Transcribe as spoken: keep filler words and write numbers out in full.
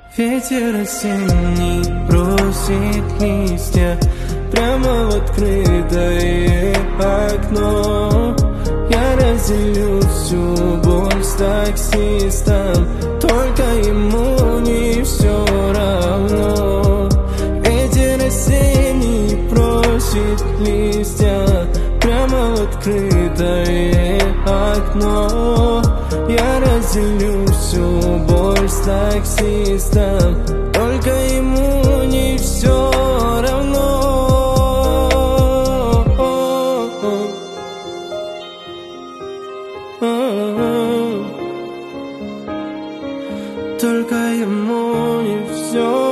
Ветер осенний бросит листья прямо в открытое окно. Я разделю всю боль с таксистом, только ему не все равно. Ветер осенний бросит листья прямо в открытое окно. Я разделю всю боль с таксистом, только ему не все равно. Только ему не все